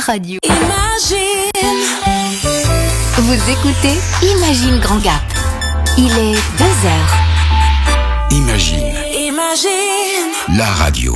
radio. Imagine. Vous écoutez Imagine Grand Gap. Il est 2h. Imagine. Imagine. La radio.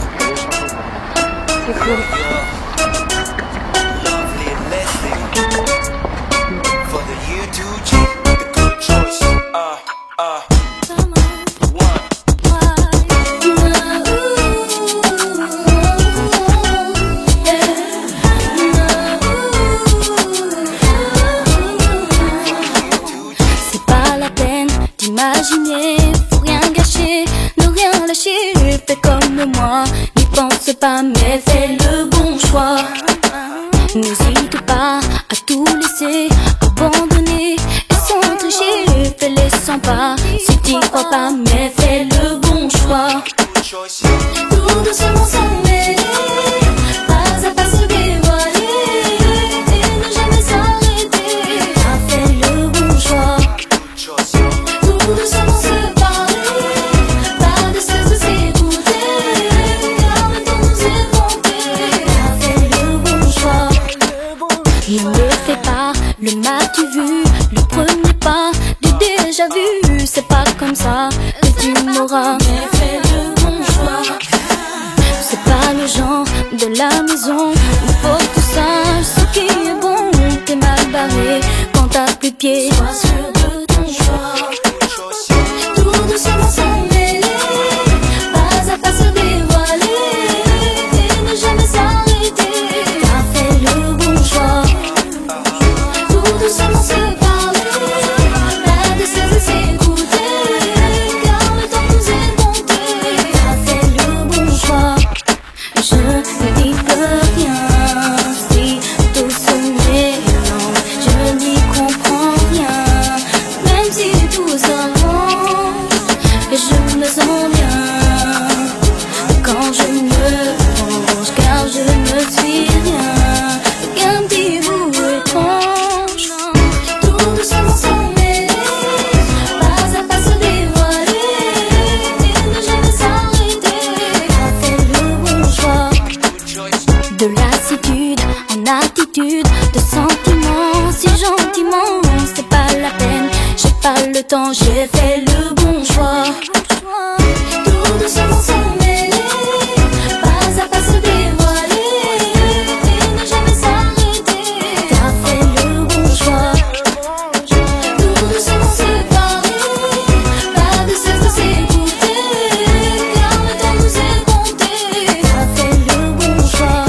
Imaginer, faut rien gâcher, ne rien lâcher. Fais comme moi, n'y pense pas, mais fais le bon choix. N'hésite pas à tout laisser, abandonner et sans tricher. Fais-les 100 pas, si t'y crois pas, mais fais le bon choix. Tout doucement sans mêler, pas à pas se dévoiler et ne jamais s'arrêter. Fais le bon choix. Tout doucement se parler, pas de cesse de s'écouter, car le temps nous est compté. Fais le bon choix. Ne fais pas le m'as-tu vu, le premier pas du déjà vu. C'est pas comme ça que tu m'auras, mais fais le bon choix. C'est pas le genre de la maison où faut que tu saches ce qui est bon. T'es mal barré quand t'as plus de pied. Sois sûr de ton choix. Tout doucement sans mêler, pas à pas se dévoiler et ne jamais s'arrêter. T'as fait le bon choix. Tout doucement se parler, pas de cesse de s'écouter, car le temps nous est compté. T'as fait le bon choix. Je ne dis plus rien si tout se mélange. Je n'y comprends rien, même si tout s'arrange. Et je me sens bien quand je me penche, car je ne suis rien qu'un petit bout étrange. Tout doucement sans mêler, pas à pas se dévoiler et ne jamais s'arrêter. T'as fait le bon choix. De lassitude en attitude, de sentiments si gentiment. C'est pas la peine, j'ai pas le temps, j'ai fait le bon choix. Tout doucement sans mêler, pas à pas se dévoiler et ne jamais s'arrêter. T'as fait le bon choix. Tout doucement se parler, pas de cesse de s'écouter, car le temps nous est compté. T'as fait le bon choix.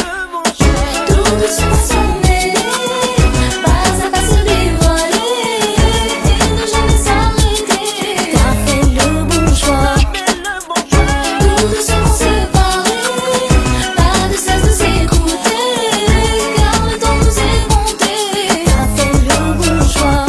Tout doucement sans mêler, pas à pas se dévoiler et ne jamais s'arrêter. T'as fait le bon choix. Tout doucement se parler, pas de cesse de s'écouter, car le temps nous est compté. T'as fait le bon choix.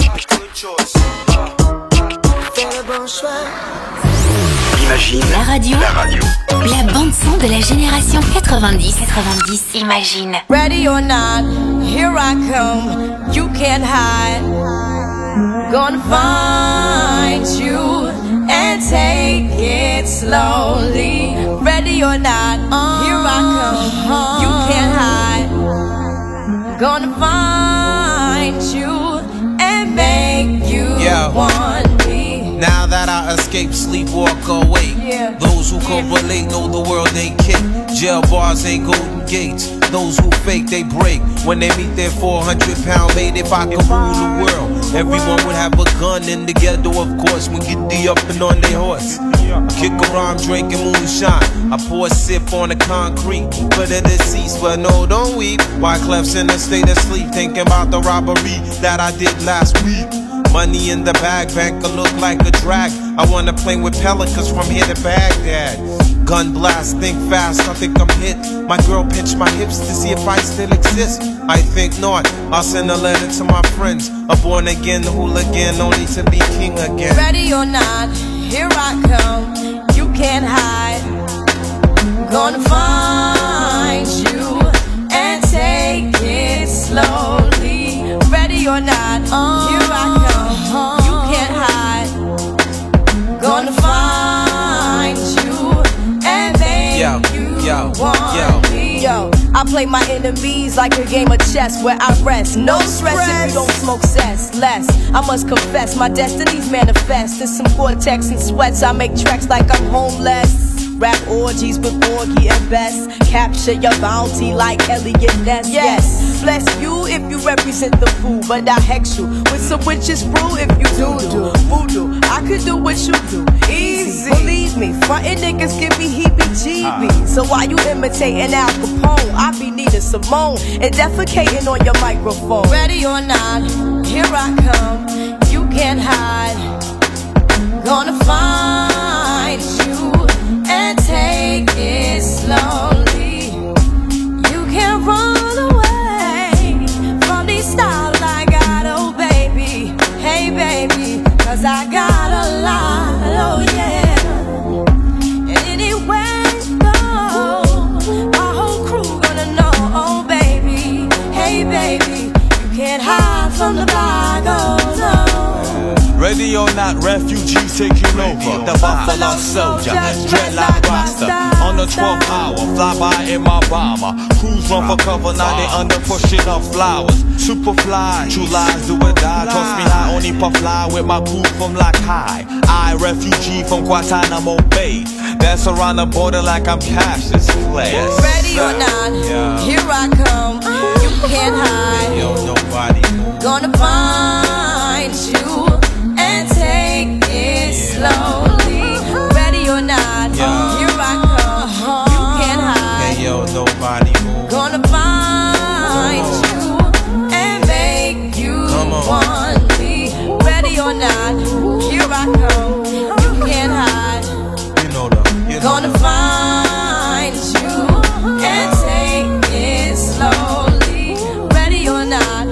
Fais le bon choix. Imagine. La radio. La radio. La bande-son de la génération 90. Imagine. Ready or not, here I come. You can't hide. Gonna find you and take it slowly. Ready or not, here I come. You can't hide. Gonna find you and make you want me. Now that I escape, sleep, walk away. Yeah. Those who correlate know the world ain't kick. Jail bars ain't golden gates. Those who fake, they break. When they meet their 400-pound mate, if I could rule the world, everyone would have a gun in the ghetto, of course. When get the up and on their horse. Kick around drinking moonshine. I pour a sip on the concrete. Put it at cease, but no, don't weep. Wyclef's in a state of sleep, thinking about the robbery that I did last week. Money in the bag, banker look like a drag. I wanna play with pelicans from here to Baghdad. Gun blast, think fast, I think I'm hit. My girl pinched my hips to see if I still exist. I think not, I'll send a letter to my friends. A born again hooligan, only to be king again. Ready or not, here I come. You can't hide. Gonna find you and take it slowly. Ready or not, here I come. You can't hide. Gonna find you and make you want me. Yo, I play my enemies like a game of chess where I rest. No stress if you don't smoke cess. Less, I must confess, my destiny's manifest. In some Cortex and sweats, I make tracks like I'm homeless. Rap orgies with Borgie and Best. Capture your bounty like Elliot Ness. Yes, bless you if you represent the fool, but I hex you with some witches brew if you do voodoo. I could do what you do, easy. Believe me, frontin' niggas give me heebie-jeebies. So why you imitating Al Capone? I be Nina Simone and defecating on your microphone. Ready or not, here I come. You can't hide. Gonna find you and take it slowly. You can't run away from these styles I got, oh baby. Hey baby, cause I got a lot, oh yeah. And anywhere you go, my whole crew gonna know, oh baby. Hey baby, you can't hide from the bygones, no. Ready or not, refugees taking over. The Buffalo Soldier, dreadlock roster. On the 12th hour, fly by in my bomber. Crews run for cover, now they under pushing up flowers. Super fly, true lies do or die. Toss me high, only puff fly with my crew from like high. I, refugee from Guantanamo Bay. Dance around the border like I'm Cassius Clay. Ready or not, here I come. You can't hide. Yo, nobody. Gonna find you and take it slowly. Ready or not, here I come. You can't hide. Hey yo, nobody move. Gonna find you and make you want me. Ready or not, here I come. You can't hide. Gonna find you and take it slowly. Ready or not.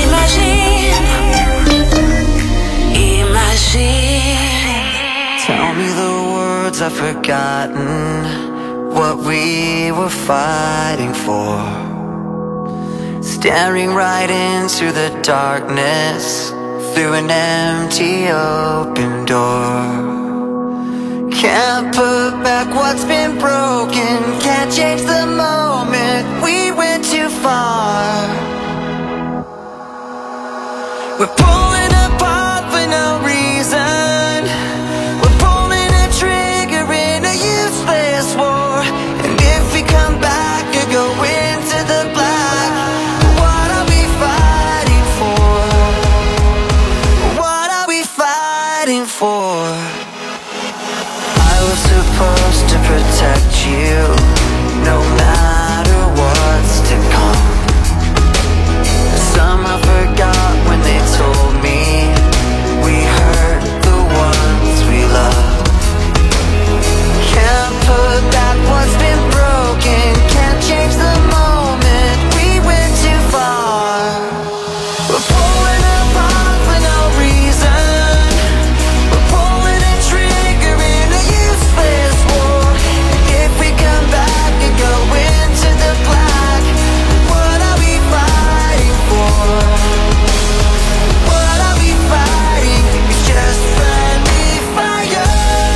Tell me the words I've forgotten, what we were fighting for. Staring right into the darkness, through an empty open door. Can't put back what's been broken, can't change the moment, we went too far. We're pulling apart for no reason. We're pulling a trigger in a useless war. And if we come back or go into the black, what are we fighting for? What are we fighting for? I was supposed to protect you, no matter what's to come. Somehow forgot when they told me we hurt the ones we love. Can't put back what's been broken, can't change the moment, we went too far. We're pulling apart for no reason. We're pulling a trigger in a useless war. And if we come back and go into the black, what are we fighting for? What are we fighting? It's just friendly fire.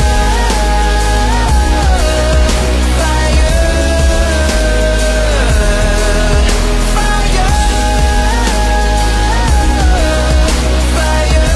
Fire. Fire. Fire.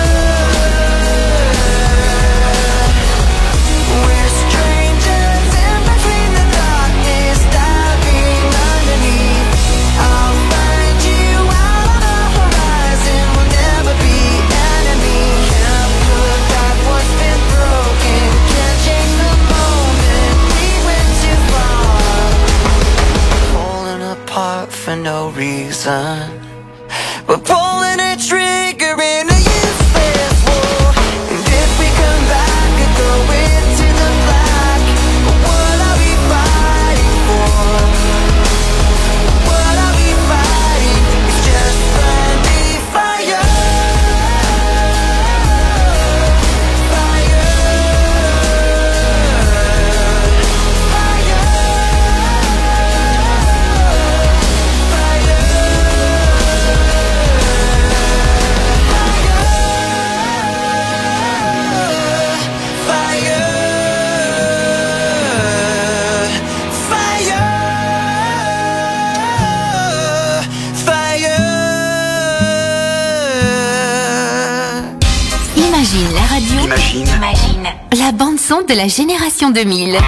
We're strangers in between the darkness, diving underneath. I'll find you out on the horizon, we'll never be enemies. Can't put back what's been broken, can't change the moment, we went too far. Pulling apart for no reason. We're pulling a trigger in a useless war. And if we come back and go into the black, what are we fighting for? What are we fighting? It's just friendly fire. Fire. Fire. Fire. La bande-son de la génération 2000.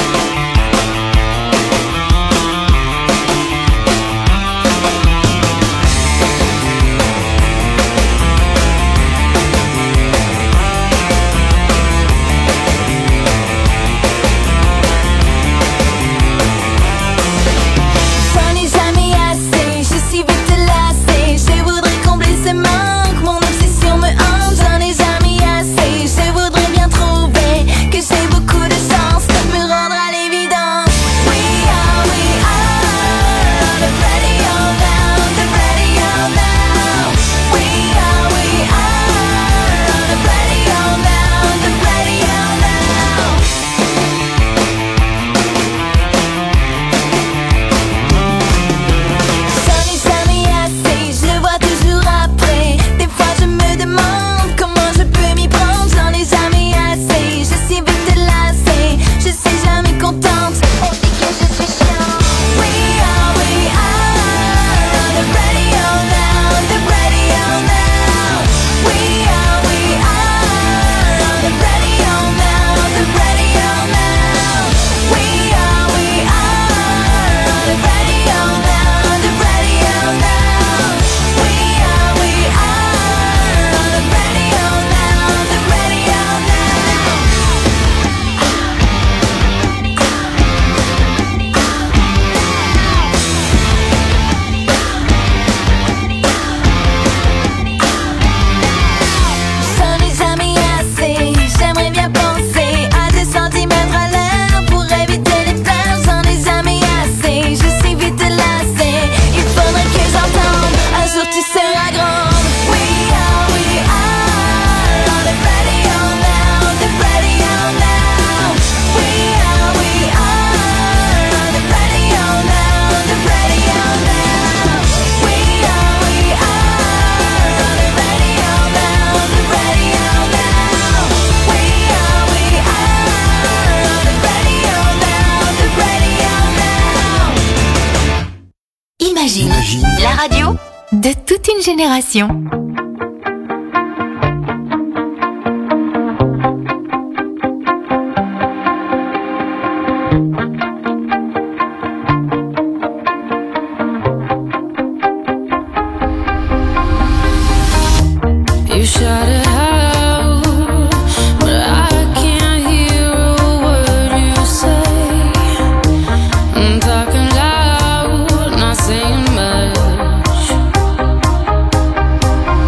Imagine, la radio de toute une génération. Saying much.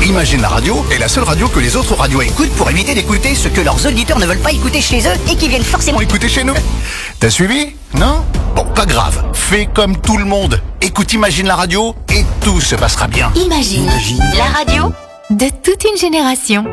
Imagine la radio est la seule radio que les autres radios écoutent pour éviter d'écouter ce que leurs auditeurs ne veulent pas écouter chez eux et qui viennent forcément écouter chez nous. T'as suivi? Non? Bon, pas grave. Fais comme tout le monde. Écoute Imagine la radio et tout se passera bien. Imagine. La radio de toute une génération.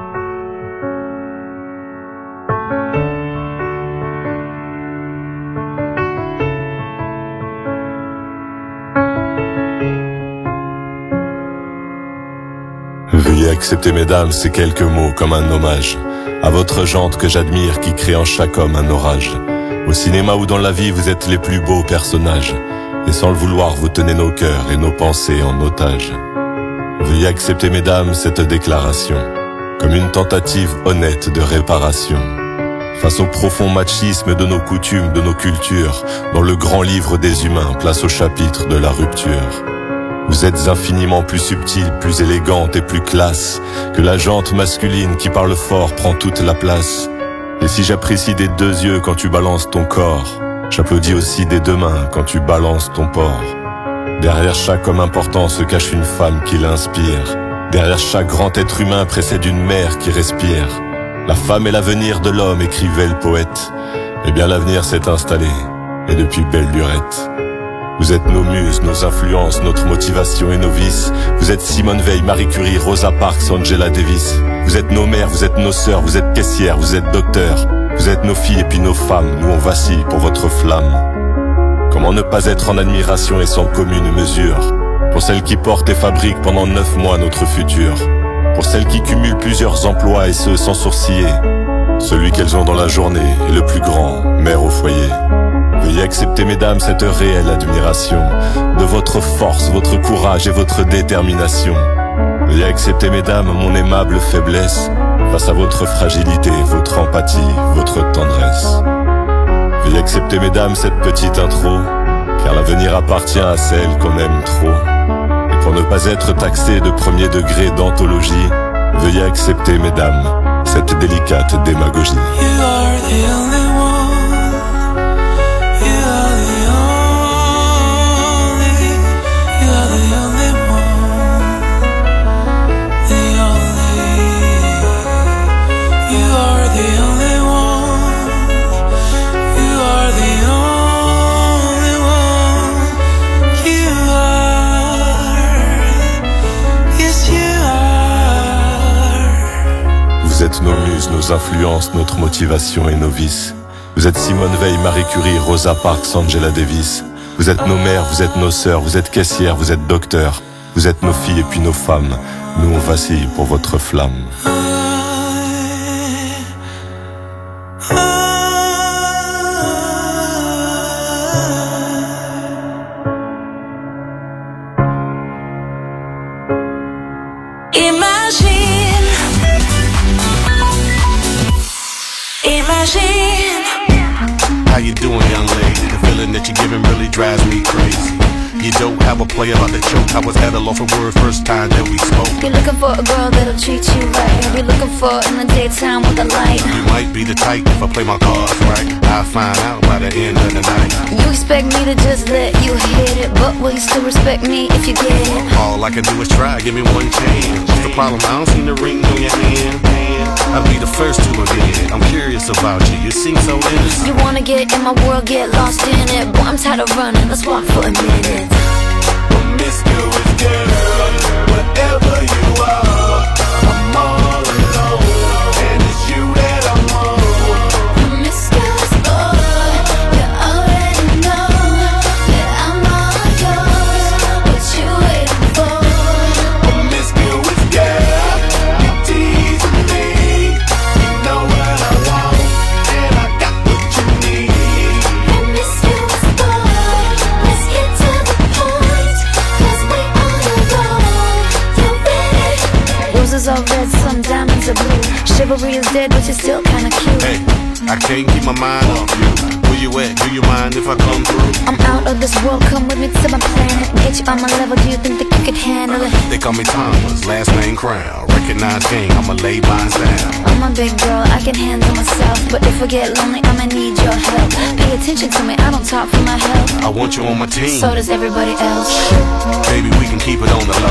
Veuillez accepter, mesdames, ces quelques mots comme un hommage à votre jante que j'admire qui crée en chaque homme un orage. Au cinéma ou dans la vie, vous êtes les plus beaux personnages. Et sans le vouloir, vous tenez nos cœurs et nos pensées en otage. Veuillez accepter, mesdames, cette déclaration comme une tentative honnête de réparation face au profond machisme de nos coutumes, de nos cultures, dans le grand livre des humains, place au chapitre de la rupture. Vous êtes infiniment plus subtile, plus élégante et plus classe que la jante masculine qui parle fort prend toute la place. Et si j'apprécie des deux yeux quand tu balances ton corps, j'applaudis aussi des deux mains quand tu balances ton porc. Derrière chaque homme important se cache une femme qui l'inspire. Derrière chaque grand être humain précède une mère qui respire. La femme est l'avenir de l'homme, écrivait le poète. Eh bien l'avenir s'est installé, et depuis belle lurette. Vous êtes nos muses, nos influences, notre motivation et nos vices. Vous êtes Simone Veil, Marie Curie, Rosa Parks, Angela Davis. Vous êtes nos mères, vous êtes nos sœurs, vous êtes caissières, vous êtes docteurs. Vous êtes nos filles et puis nos femmes, nous on vacille pour votre flamme. Comment ne pas être en admiration et sans commune mesure pour celles qui portent et fabriquent pendant 9 mois notre futur. Pour celles qui cumulent plusieurs emplois et ce sans sourciller. Celui qu'elles ont dans la journée est le plus grand, mère au foyer. Veuillez accepter, mesdames, cette réelle admiration de votre force, votre courage et votre détermination. Veuillez accepter, mesdames, mon aimable faiblesse face à votre fragilité, votre empathie, votre tendresse. Veuillez accepter, mesdames, cette petite intro, car l'avenir appartient à celle qu'on aime trop. Et pour ne pas être taxé de premier degré d'anthologie, veuillez accepter, mesdames, cette délicate démagogie. You are the only one. You are the only. You are the only one. The only. You are the only one. You are the only one. You are. Yes, you are. Vous êtes nos muses, nos influences, notre motivation et nos vices. Vous êtes Simone Veil, Marie Curie, Rosa Parks, Angela Davis. Vous êtes nos mères, vous êtes nos sœurs, vous êtes caissières, vous êtes docteurs. Vous êtes nos filles et puis nos femmes. Nous on vacille pour votre flamme. How you doing, young lady? The feeling that you're giving really drives me crazy. You don't have a play about the choke. I was at a loss for word first time that we spoke. You're looking for a girl that'll treat you right. You'll be looking for in the daytime with a light. You might be the type if I play my cards right. I'll find out by the end of the night. You expect me to just let you hit it, but will you still respect me if you get it? All I can do is try, give me one chance. What's the problem? I don't see the ring on your hand. I'll be the first to admit it. I'm curious about you, you seem so innocent. You wanna get in my world, get lost in it. Boy, I'm tired of running, let's walk for a minute. Promiscuous girl, whatever you are, I'm all alone, and it's you that I want. Promiscuous boy, you already know that I'm all yours. What you waiting for? Promiscuous girl, you teasing me. You know what I want, and I got what you need. Promiscuous boy, let's get to the point, 'cause we on the road. You ready? Roses are red, some diamonds are blue. Chivalry is dead, but you're still kinda cute. Hey, I can't keep my mind off you. Where you at? Do you mind if I come through? I'm out of this world, come with me to my planet. Get you on my level, do you think that you could handle it? They call me Thomas, last name Crown. Recognize king, I'ma lay mine down. I'm a big girl, I can handle myself. But if I get lonely, I'ma need your help. Pay attention to me, I don't talk for my health. I want you on my team. So does everybody else. Baby, we can keep it on the low. Let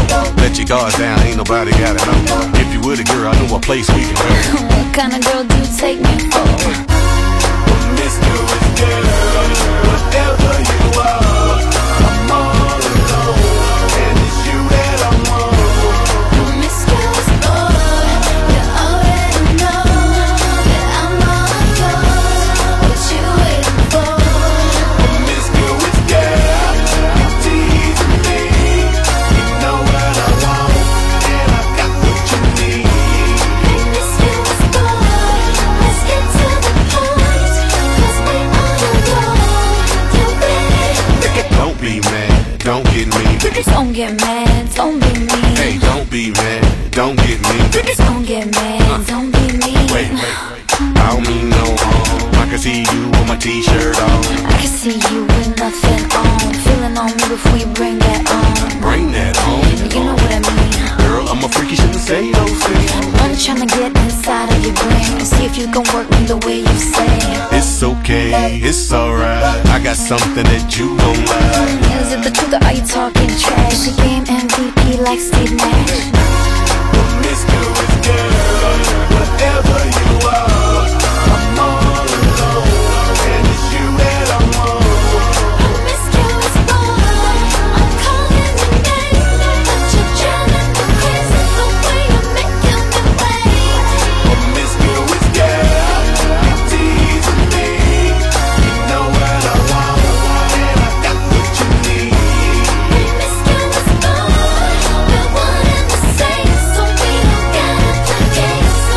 let your guard down, ain't nobody gotta know. If you with a girl, I know a place we can go. What kind of girl do you take me for? Promiscuous girl, whatever you are, I'm all alone, and it's you that I want. Promiscuous boy, you already know that I'm all yours. What you waiting for? Promiscuous girl, you teasing me. You know what I want, and I got what you need. Promiscuous boy, let's get to the point, 'cause we all know you ready. Don't be mad, don't get me. Don't get mad, don't be mean. Hey, don't be mad, don't get me. Don't get mad, don't be mean. Wait, I don't mean no harm. I can see you with my t-shirt on. I can see you with nothing on. Feeling on me before you bring that on. Bring that on. You know what I mean. Girl, I'm a freaky, shouldn't say those things. I'm tryna get inside of your brain and see if you can work me the way you say. It's okay, it's alright. I got something that you don't like. Is it the truth or are you talking trash? The game MVP like Steve Nash. Promiscuous girl, whatever you are, I'm all alone, and it's you that I want. Promiscuous boy, I'm calling your name, but you're driving me crazy the way you're making me wait. Promiscuous girl, you teasing me. You know what I want, and I got what you need. Promiscuous boy, we're one and the same, so we don't gotta play games no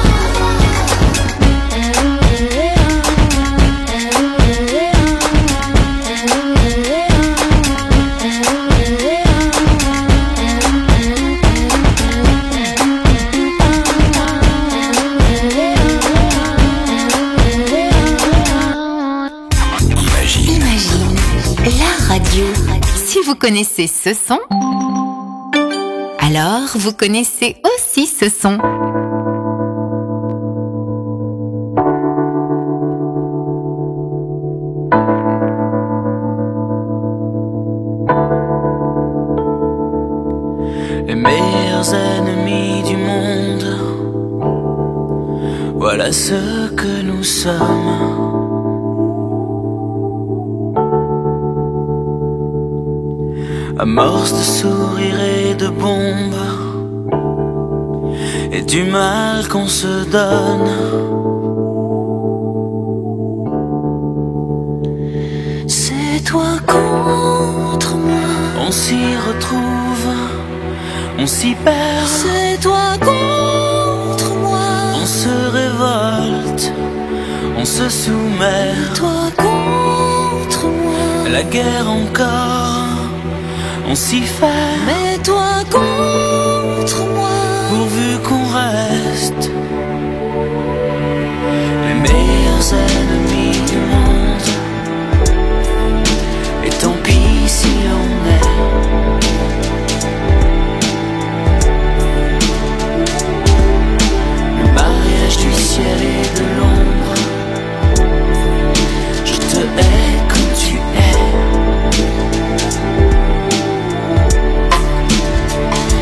Imagine, la radio. Si vous connaissez ce son, alors vous connaissez aussi ce son. Les meilleurs ennemis du monde, voilà ce que nous sommes. Amorce de sourires et de bombes, et du mal qu'on se donne. C'est toi contre moi, on s'y retrouve, on s'y perd. C'est toi contre moi, on se révolte, on se soumet. Toi contre moi, la guerre encore, on s'y fait. Mais toi contre moi, pourvu qu'on reste les meilleurs ennemis du monde. Et tant pis si on est le mariage du ciel et de l'ombre. Je te hais comme tu es.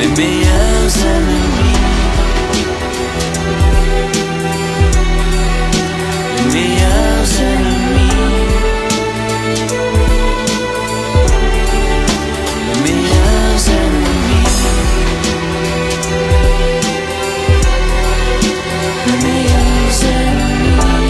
les meilleurs ennemis. Les meilleurs ennemis. Les meilleurs ennemis. Les meilleurs ennemis.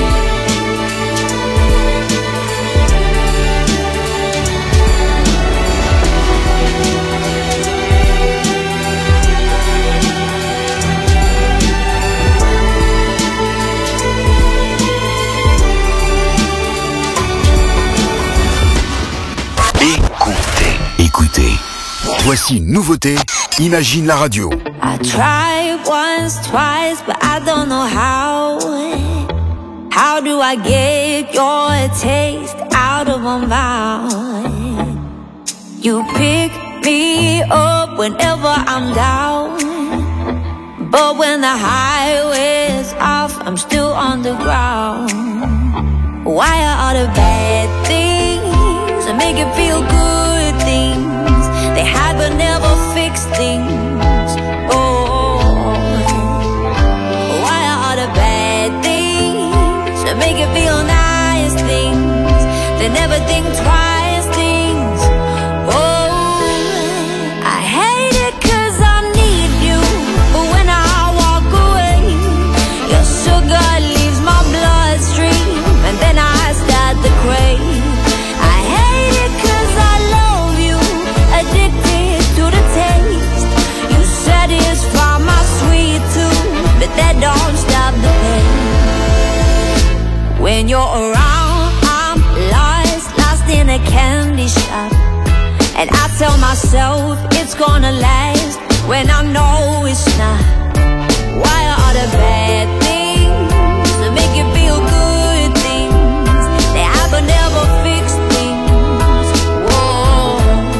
Écoutez. Voici une nouveauté, Imagine la radio. I tried once, twice, but I don't know how. How do I get your taste out of my mouth? You pick me up whenever I'm down, but when the highway's off, I'm still on the ground. Why are all the bad things that make it feel good things? They hide but never fix things. Oh, why are all the bad things that make it feel nice things? They never think twice things. Oh, I hate it 'cause I need you, but when I walk away, your sugar leaves my bloodstream, and then I start to crave. I hate it 'cause I love you, addicted to the taste. You satisfy my sweet tooth, but that don't stop the pain. When you're around, I'm lost in a candy shop, and I tell myself it's gonna last when I know it's not. Why are all the bad things that make you feel good things? They have but never fix things. Whoa.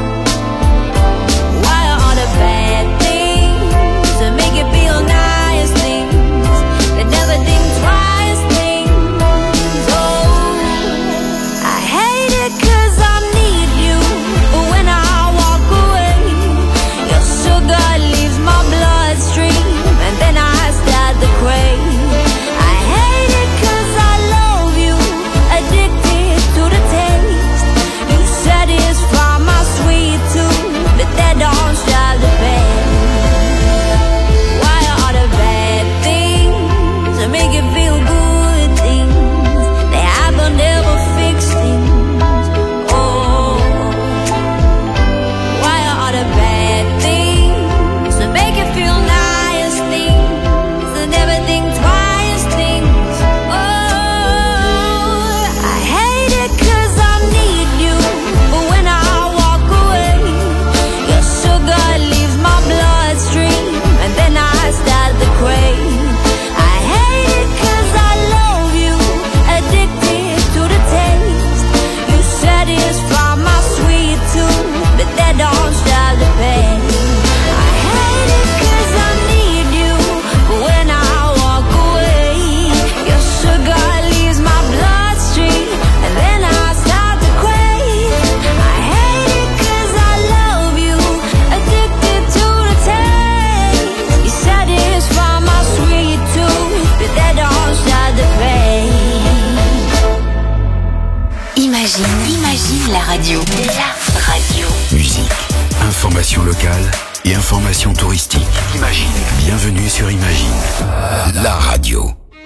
Why are all the bad things that make you feel nice things? They never think twice things. Oh, I hate it 'cause I need you, but when I walk away, your sugar leaves my bloodstream, and then I start to crave. I hate it 'cause I love you, addicted to the taste. You satisfy my sweet tooth, but that don't stop the pain. Why are all the bad things that make you feel good things? They have but never fix things. Oh, why are all the bad things that make you feel nice things? That never think twice things. Oh, I hate it 'cause I need you, but when I walk away, your sugar leaves my bloodstream, and then I start to crave. I hate it 'cause I love you, addicted to the taste. You satisfy my sweet tooth, but that don't stop the pain. I hate it 'cause I need you, but when I walk away, your sugar leaves my bloodstream, and then I start to crave. I hate it 'cause I love you, addicted to the taste. You satisfy my sweet tooth, but that don't stop the pain. Imagine la radio. La radio. Musique, information locale et information touristique. Imagine. Bienvenue sur Imagine, la radio.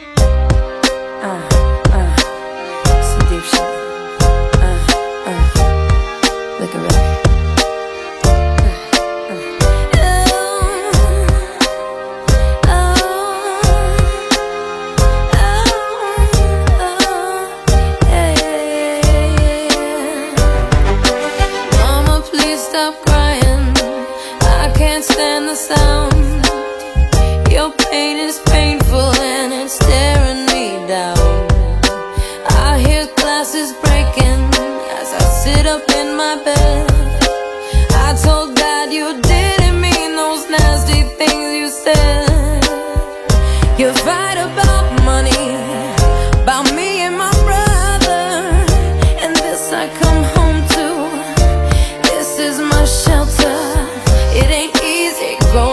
Some deep shit. Look at me. Mama, please stop crying. I can't stand the sound. Your pain is painful and it's tearing me down. I hear glasses breaking as I sit up in my bed. I told Dad you didn't mean those nasty things you said. You're right about money, about me and my brother, and this I come home to. This is my shelter. It ain't easy growing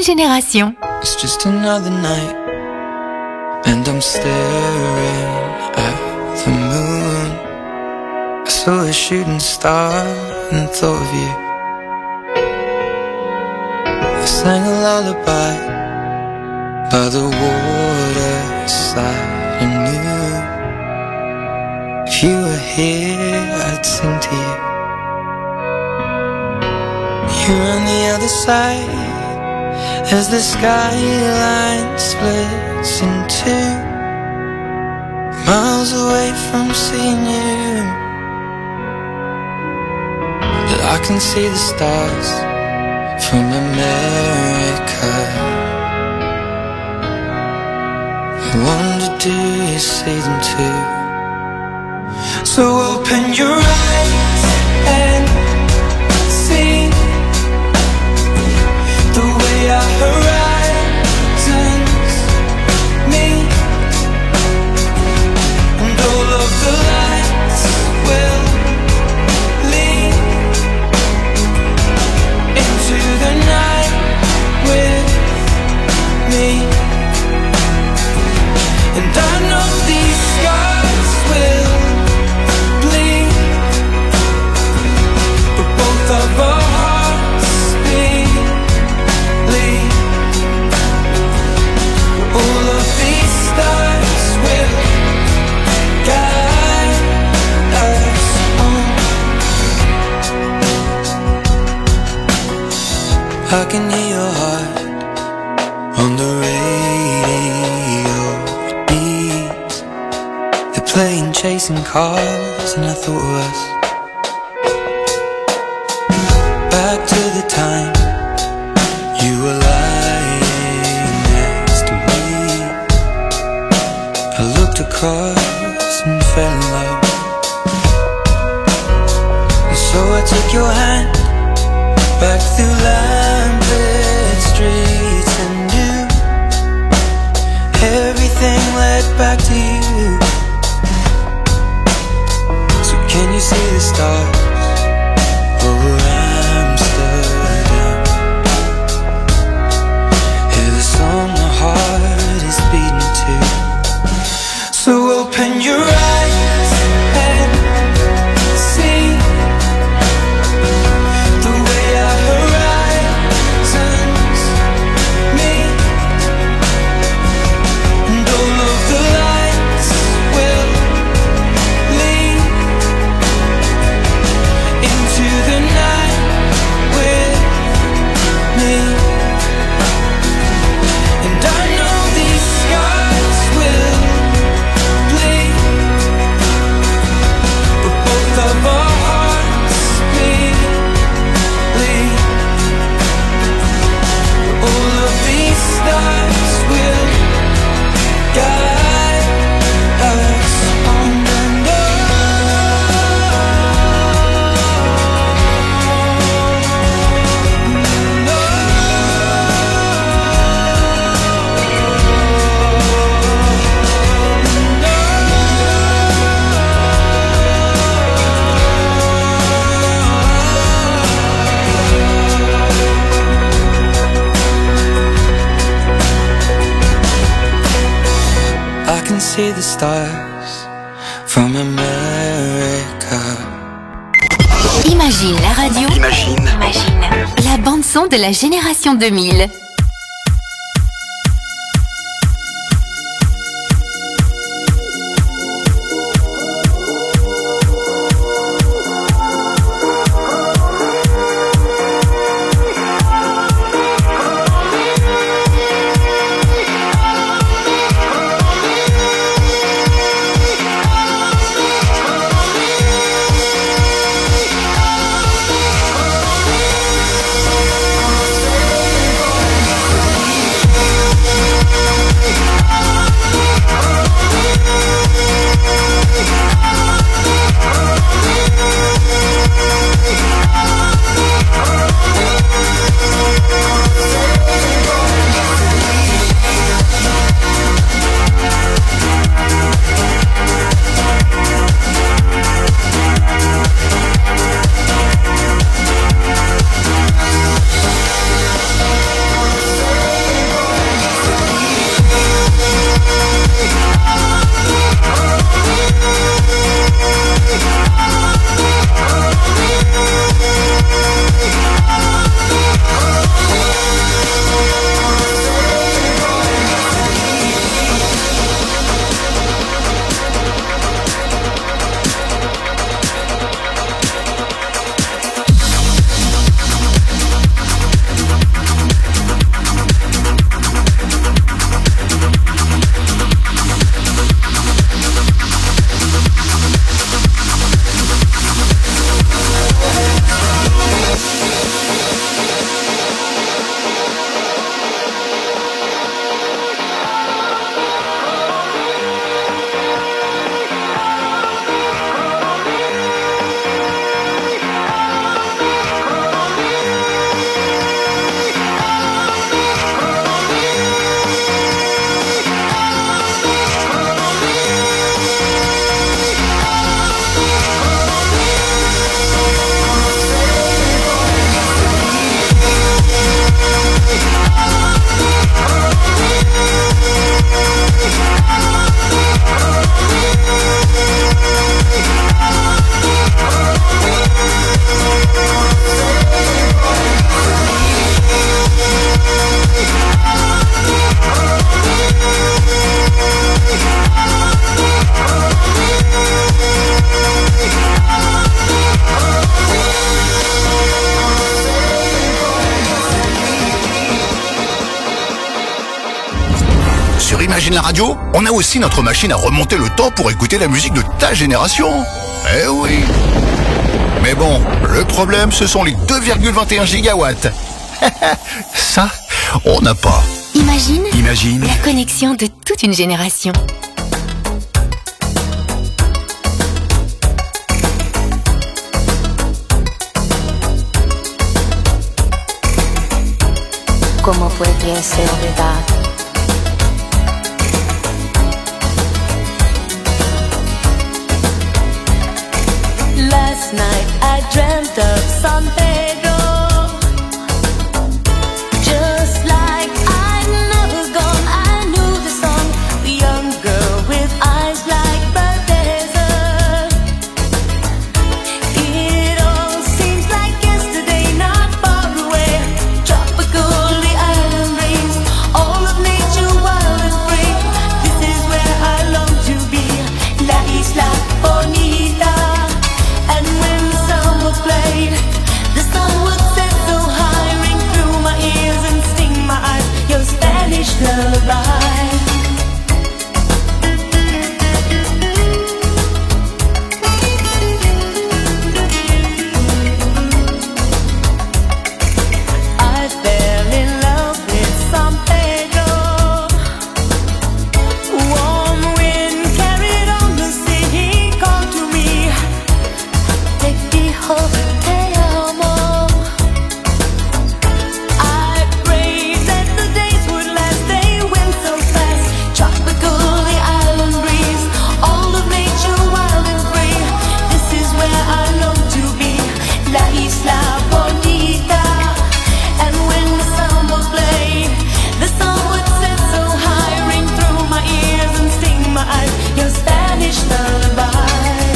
génération. It's just another night, and I'm staring at the moon. I saw a shooting star and thought of you. I sang a lullaby by the waterside and knew if you were here, I'd sing to you. You're on the other side as the skyline splits in two, miles away from seeing you. But I can see the stars from America. I wonder, do you see them too? So open your eyes and see the way our horizons meet, and all of the lights will lead into the night with me. And I know these scars will bleed, but both of our hearts bleed. All of these stars will guide us home. I can hear your heart on the radio. It beats. They're playing Chasing Cars, and I thought of us. Back to the time you were lying next to me. I looked across and fell in love, and so I took your hand back through lamplit streets and knew everything led back to you. So can you see the stars over Amsterdam? Hear the song my heart is beating to. So open your eyes and see the way our horizons meet, and all of the lights will lead into the night with me. And I know these scars will bleed, but both of our hearts bleed. All of these stars will guide us on and on. I can see the stars from America. Imagine la radio. Imagine la bande son de la génération 2000. Say sur Imagine la radio, on a aussi notre machine à remonter le temps pour écouter la musique de ta génération. Eh oui. Mais bon, le problème, ce sont les 2,21 gigawatts. Ça, on n'a pas. Imagine la connexion de toute une génération. ¿Cómo pudiese olvidar? Last night I dreamt of San Pedro, just like I'd never gone. I knew the song, the young girl with eyes like the desert. It all seems like yesterday, not far away. Tropical, the island breeze, all of nature wild and free. This is where I long to be, La Isla Bonita. And when the summer played, the sun would set so high, ring through my ears and sting my eyes, your Spanish lullaby. I fell in love with San Pedro. Warm wind carried on the sea, he called to me. Te dijo te amo. I prayed that the days would last, they went so fast. Tropical, the island breeze, all of nature wild and free. This is where I long to be, La Isla Bonita. And when the summer played, the sun would set so high, ring through my ears and sting my eyes, your Spanish lullaby.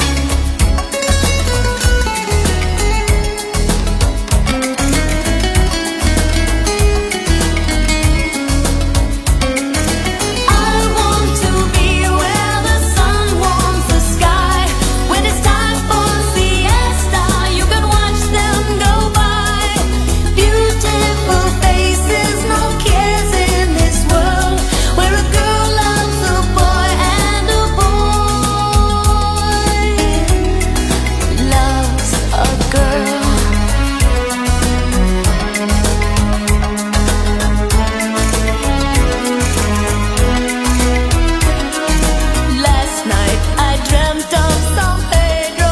I want to be where the sun warms the sky. When it's time for siesta, you can watch them go by. Beautiful faces, no cares in this world, where a girl loves a boy and a boy loves a girl. Last night I dreamt of San Pedro.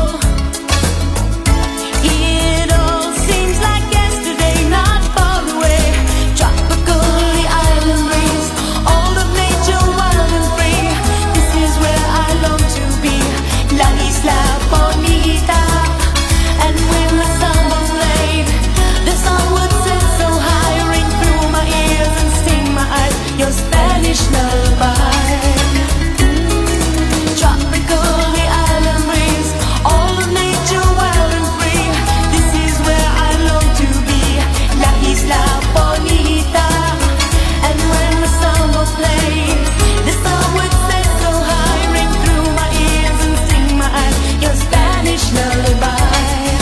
It all seems like yesterday, not far away. Tropical, the island breeze, all of nature wild and free. This is where I long to be, La Isla Bonita. And when the summer played, the sun would set so high, ring through my ears and sting my eyes, your Spanish lullaby. Tropical, the island breeze, all of nature wild and free. This is where I long to be, La Isla Bonita. And when the summer played, the sun would set so high, ring through my ears and sting my eyes, your Spanish lullaby.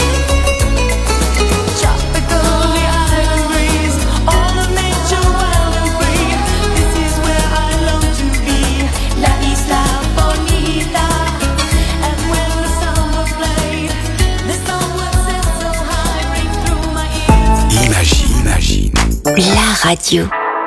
Tropical, the island breeze, all of nature wild and free. This is where I long to be, La Isla Bonita. And when the summer played, the sun would set so high, ring through my ears. Imagine. La radio.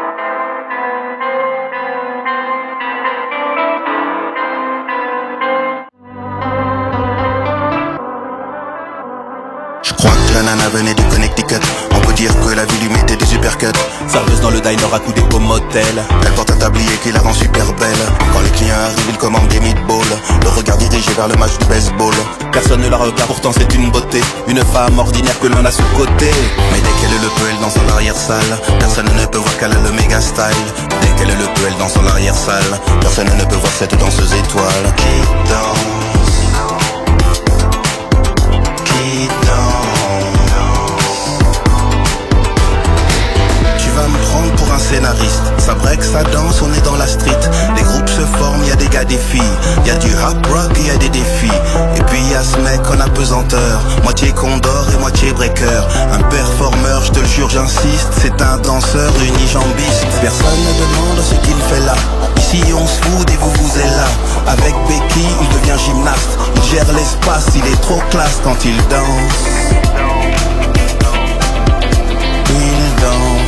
Je crois que la nana venait du Connecticut. On peut dire que la vie lui mettait des uppercuts. Serveuse dans le diner à coups des pommes motel. Elle porte un tablier qui la rend super belle. Quand les clients arrivent, ils commandent des meatballs. Le regard dirigé vers le match de baseball. Personne ne la regarde, pourtant c'est une beauté. Une femme ordinaire que l'on a sous côté. Mais dès qu'elle le peut, elle danse dans l'arrière-salle. Personne ne peut voir qu'elle a le méga style. Dès qu'elle le peut, elle danse dans l'arrière-salle. Personne ne peut voir cette danseuse étoile qui danse. Qui danse. Tu vas me prendre pour un scénariste. Ça break, ça danse, on est dans la street. Les groupes se forment, y a des gars, des filles. Y a du hop rock, y a des défis. Et puis y a ce mec en apesanteur, moitié condor et moitié breaker. Un performeur, je te le jure, j'insiste. C'est un danseur unijambiste. Personne ne demande ce qu'il fait là. ici on se fout et vous êtes là. Avec Becky il devient gymnaste. Il gère l'espace, il est trop classe quand il danse. Il danse.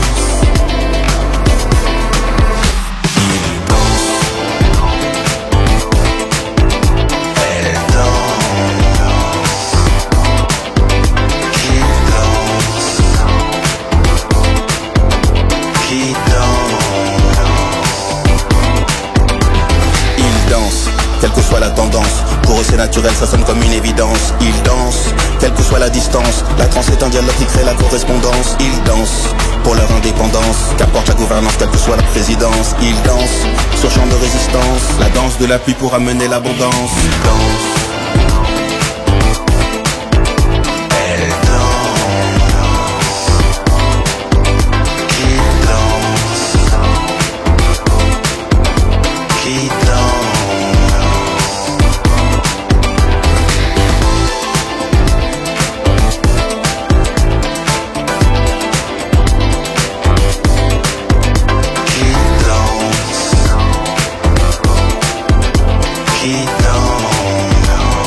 Quelle que soit la tendance, pour eux c'est naturel, ça sonne comme une évidence. Ils dansent, quelle que soit la distance. La transe est un dialogue qui crée la correspondance. Ils dansent pour leur indépendance, qu'apporte la gouvernance, quelle que soit la présidence. Ils dansent sur champ de résistance. La danse de la pluie pour amener l'abondance. Ils dansent. He don't know.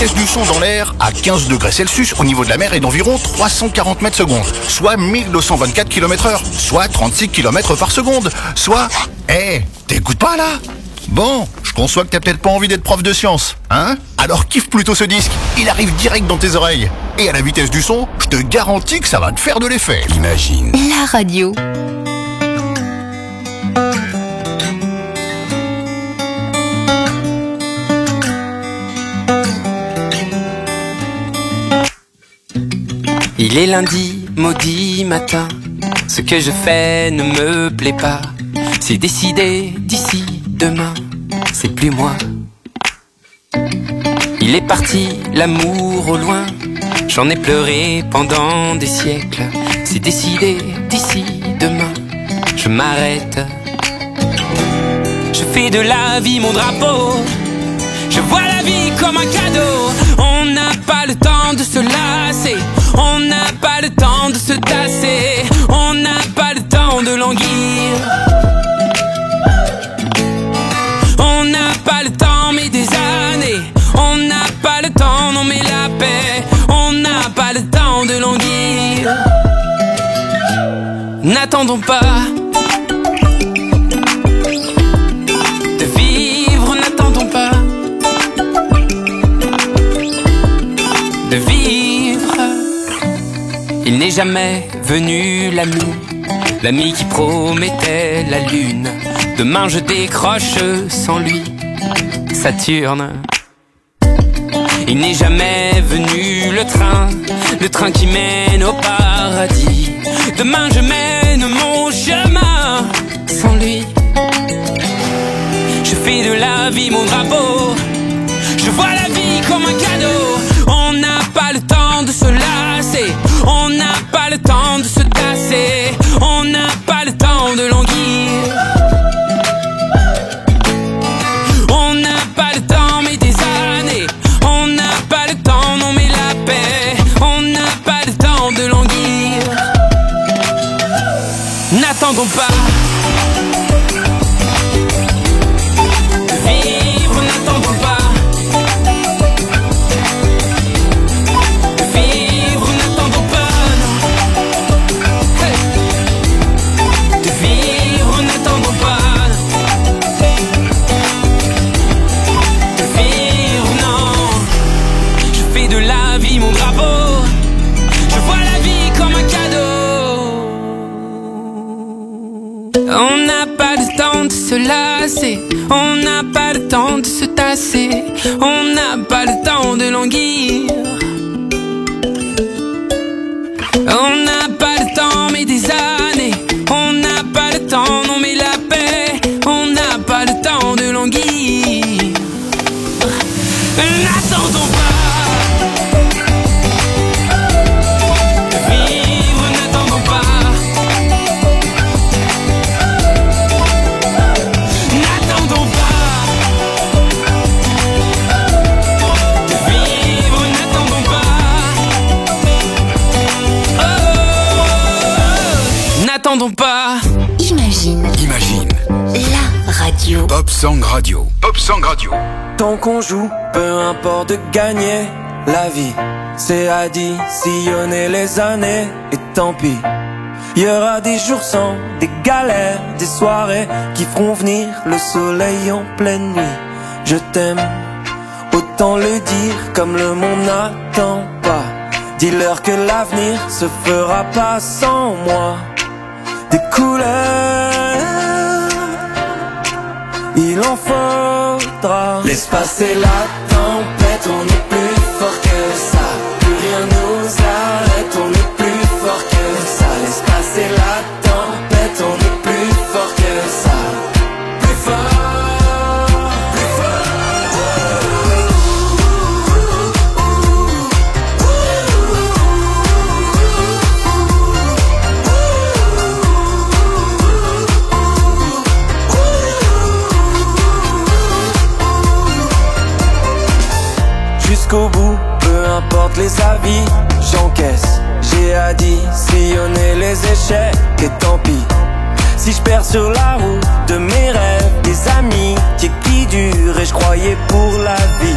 vitesse du son dans l'air à 15 degrés Celsius au niveau de la mer est d'environ 340 mètres secondes, soit 1224 km/h, soit 36 km par seconde, soit... t'écoutes pas là? Bon, je conçois que t'as peut-être pas envie d'être prof de science, hein? Alors kiffe plutôt ce disque, il arrive direct dans tes oreilles. Et à la vitesse du son, je te garantis que ça va te faire de l'effet. Imagine. La radio. Il est lundi, maudit matin. Ce que je fais ne me plaît pas. C'est décidé d'ici demain, c'est plus moi. Il est parti, l'amour au loin. J'en ai pleuré pendant des siècles. C'est décidé d'ici demain, je m'arrête. Je fais de la vie mon drapeau. Je vois la vie comme un cadeau. On n'a pas le temps de se lasser. On n'a pas le temps de se tasser. On n'a pas le temps de languir. On n'a pas le temps mais des années. On n'a pas le temps, non mais la paix. On n'a pas le temps de languir. N'attendons pas de vivre, n'attendons pas de vivre. Il n'est jamais venu l'ami qui promettait la lune. Demain je décroche sans lui Saturne. Il n'est jamais venu le train qui mène au paradis. Demain je mène mon chemin sans lui. Je fais de la vie mon drapeau. Je vois la vie comme un cadeau. On n'a pas le temps de se lasser. On n'a pas le temps de se tasser. On n'a pas le temps de languir. On n'a pas le temps mais des années. On n'a pas le temps, non mais la paix. On n'a pas le temps de languir. N'attendons pas de vivre, n'attendons pas de vivre, n'attendons pas hey. De vivre, n'attendons pas de vivre, non. Je fais de la vie mon drapeau. Je vois la vie comme un cadeau. On n'a pas le temps de se lasser. On n'a pas le temps de se tasser. On n'a pas le temps de languir. On n'a pas le temps mais des années. On n'a pas le temps, non mais la paix. On n'a pas le temps de languir. N'attendons pas de vivre, n'attendons pas. N'attendons pas de vivre, n'attendons pas. Oh, n'attendons pas. Imagine. Imagine. La radio. Pop Song Radio. Pop Song Radio. Tant qu'on joue, peu importe de gagner la vie, c'est additionner les années et tant pis. Il y aura des jours sans, des galères, des soirées qui feront venir le soleil en pleine nuit. Je t'aime, autant le dire comme le monde n'attend pas. Dis-leur que l'avenir se fera pas sans moi. Des couleurs, il en faudra. Laisse passer la tempête, on est plus fort que ça. Plus rien nous arrête, on est plus fort que ça. Laisse passer la tempête, on est plus fort que ça. Plus fort, plus jusqu'au bout, peu importe les avis, j'encaisse. J'ai additionné les échecs et tant pis. Si je perds sur la route de mes rêves, des amis qui durent et je croyais pour la vie.